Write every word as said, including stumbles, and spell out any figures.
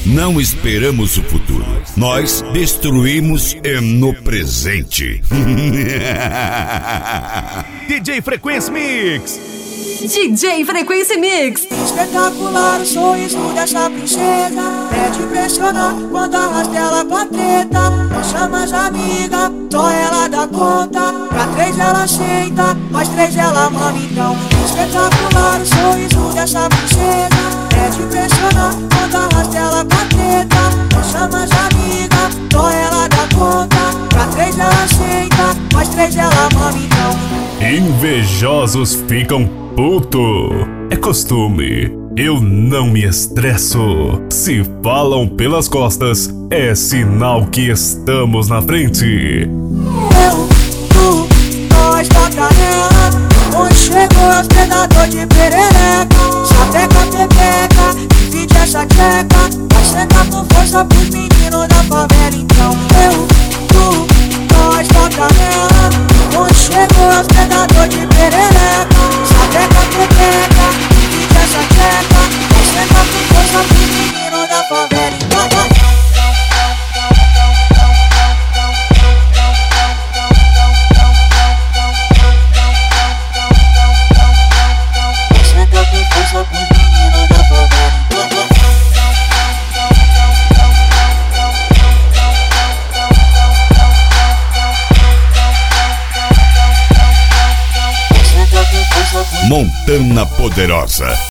não esperamos o futuro. Nós destruímos no presente. D J Frequência Mix. D J Frequência Mix. Espetacular o sorriso dessa princesa, é de impressionar quando arrasta ela pra treta. Não chama as amigas, só ela dá conta. Pra três ela aceita, mais três ela mama então. Espetacular o sorriso dessa princesa, é de impressionar quando arrasta ela pra treta. Não chama as amigas, só ela dá conta. Pra três ela aceita, mais três ela mama então. Invejosos ficam puto, é costume, eu não me estresso. Se falam pelas costas, é sinal que estamos na frente. Eu, tu, nós da canela, onde chegou os predador de perereca. Sapeca, pepeca, divide essa tcheca. Vai sentar com força pros meninos da favela então. Eu, tu, nós da canela, onde chegou os predador de perereca. Sapeca, pepeca, divide essa tcheca. Vai sentar com força pros meninos da favela então. Montana Poderosa.